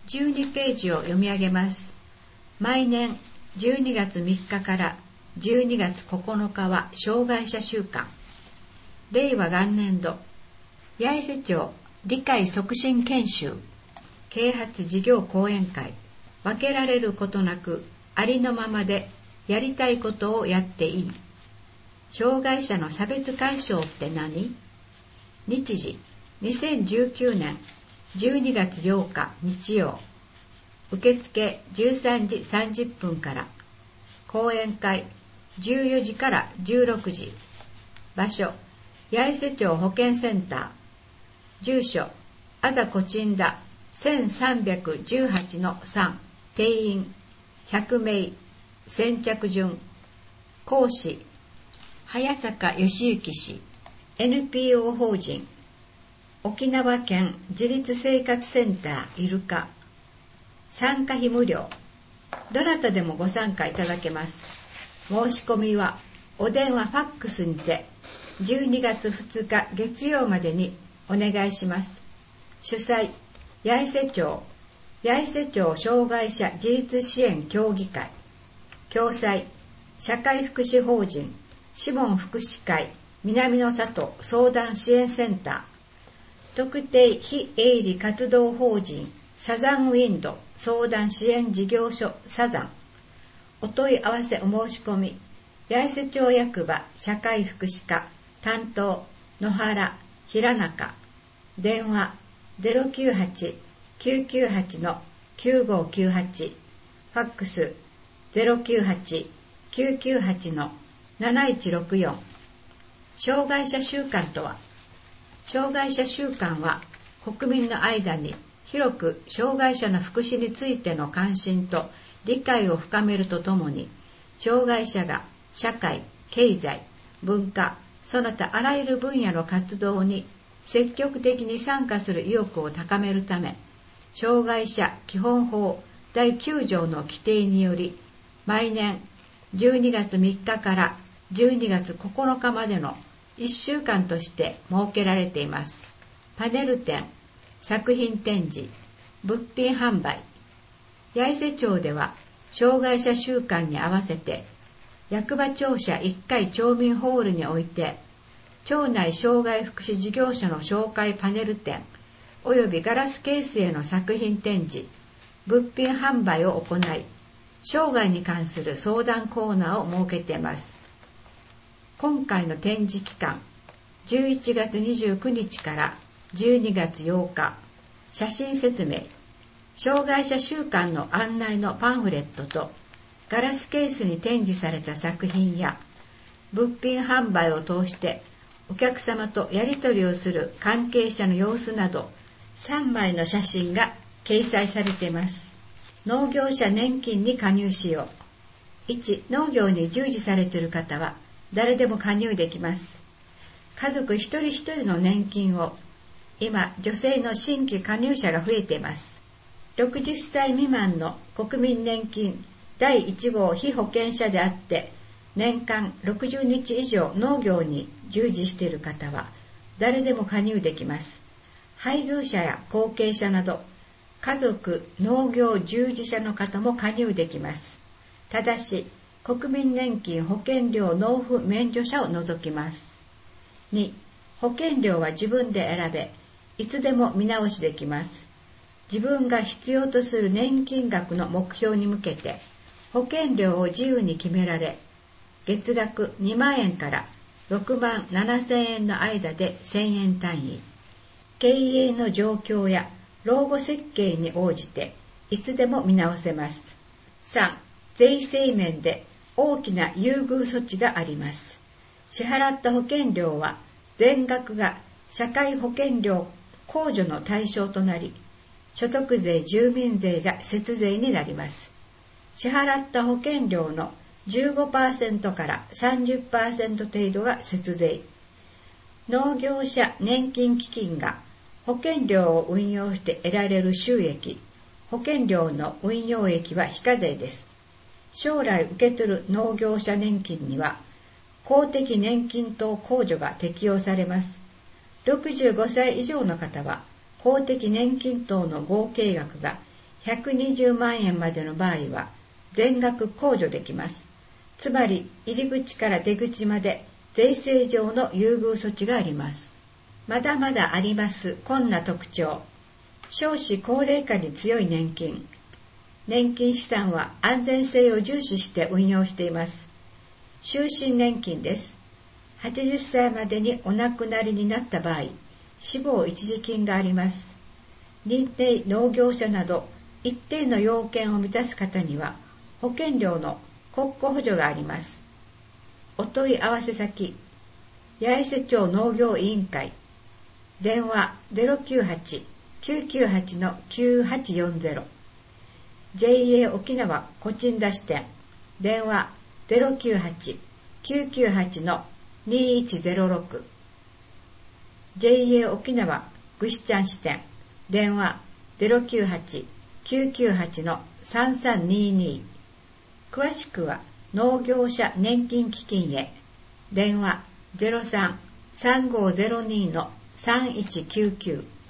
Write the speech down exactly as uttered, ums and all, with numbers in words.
じゅうにページを読み上げます。毎年じゅうにがつみっかからじゅうにがつここのかは障害者週間。令和元年度八重瀬町理解促進研修啓発事業講演会。分けられることなくありのままでやりたいことをやっていい。障害者の差別解消って何？日時にせんじゅうきゅうねんじゅうにがつようか日曜。受付じゅうさんじさんじゅっぷんから。講演会じゅうよじからじゅうろくじ。場所八重瀬町保健センター。住所あざこちんだ せんさんびゃくじゅうはちのさん。定員ひゃくめい。先着順。講師早坂義之氏。 エヌピーオー 法人沖縄県自立生活センターイルカ。参加費無料。どなたでもご参加いただけます。申し込みはお電話ファックスにてじゅうにがつふつか月曜までにお願いします。主催八重瀬町八重瀬町障害者自立支援協議会。共催社会福祉法人シモン福祉会南の里相談支援センター。特定非営利活動法人サザンウィンド相談支援事業所サザン。お問い合わせお申し込み八重瀬町役場社会福祉課担当野原平中。電話 ゼロきゅうはち きゅうきゅうはち きゅうごきゅうはち。ファックス ゼロきゅうはち きゅうきゅうはち なないちろくよん。障害者週間とは、障害者週間は国民の間に広く障害者の福祉についての関心と理解を深めるとともに、障害者が社会、経済、文化、その他あらゆる分野の活動に積極的に参加する意欲を高めるため、障害者基本法だいきゅうじょうの規定により、毎年じゅうにがつみっかからじゅうにがつここのかまでのいっしゅうかんとして設けられています。パネル展、作品展示、物品販売。八重瀬町では障害者週間に合わせて役場庁舎いっかい町民ホールにおいて町内障害福祉事業所の紹介パネル展およびガラスケースへの作品展示、物品販売を行い、障害に関する相談コーナーを設けています。今回の展示期間じゅういちがつにじゅうくにちからじゅうにがつようか。写真説明、障害者週間の案内のパンフレットとガラスケースに展示された作品や物品販売を通してお客様とやり取りをする関係者の様子などさんまいの写真が掲載されています。農業者年金に加入しよう。いち農業に従事されている方は誰でも加入できます。家族一人一人の年金を、今女性の新規加入者が増えています。ろくじゅっさい未満の国民年金だいいちごう被保険者であって年間ろくじゅうにち以上農業に従事している方は誰でも加入できます。配偶者や後継者など家族農業従事者の方も加入できます。ただし国民年金保険料納付免除者を除きます。に保険料は自分で選べ、いつでも見直しできます。自分が必要とする年金額の目標に向けて保険料を自由に決められ、月額にまんえんからろくまんななせんえんの間でせんえん単位。経営の状況や老後設計に応じていつでも見直せます。さん税制面で大きな優遇措置があります。支払った保険料は全額が社会保険料控除の対象となり、所得税住民税が節税になります。支払った保険料の じゅうごパーセント から さんじゅっパーセント 程度が節税。農業者年金基金が保険料を運用して得られる収益、保険料の運用益は非課税です。将来受け取る農業者年金には公的年金等控除が適用されます。ろくじゅうごさい以上の方は公的年金等の合計額がひゃくにじゅうまんえんまでの場合は全額控除できます。つまり入り口から出口まで税制上の優遇措置があります。まだまだありますこんな特徴。少子高齢化に強い年金。年金資産は安全性を重視して運用しています。終身年金です。はちじゅっさいまでにお亡くなりになった場合、死亡一時金があります。認定農業者など一定の要件を満たす方には保険料の国庫補助があります。お問い合わせ先、八重瀬町農業委員会、電話 ゼロきゅうはち きゅうきゅうはち きゅうはちよんゼロ、ジェイエー 沖縄コチンダ支店、電話 ゼロきゅうはち きゅうきゅうはち にいちゼロろく、ジェイエー 沖縄ぐしちゃん支店、電話 ゼロきゅうはち きゅうきゅうはち さんさんにーにー、詳しくは農業者年金基金へ、電話 ゼロさん さんごーゼロにー さんいちきゅうきゅう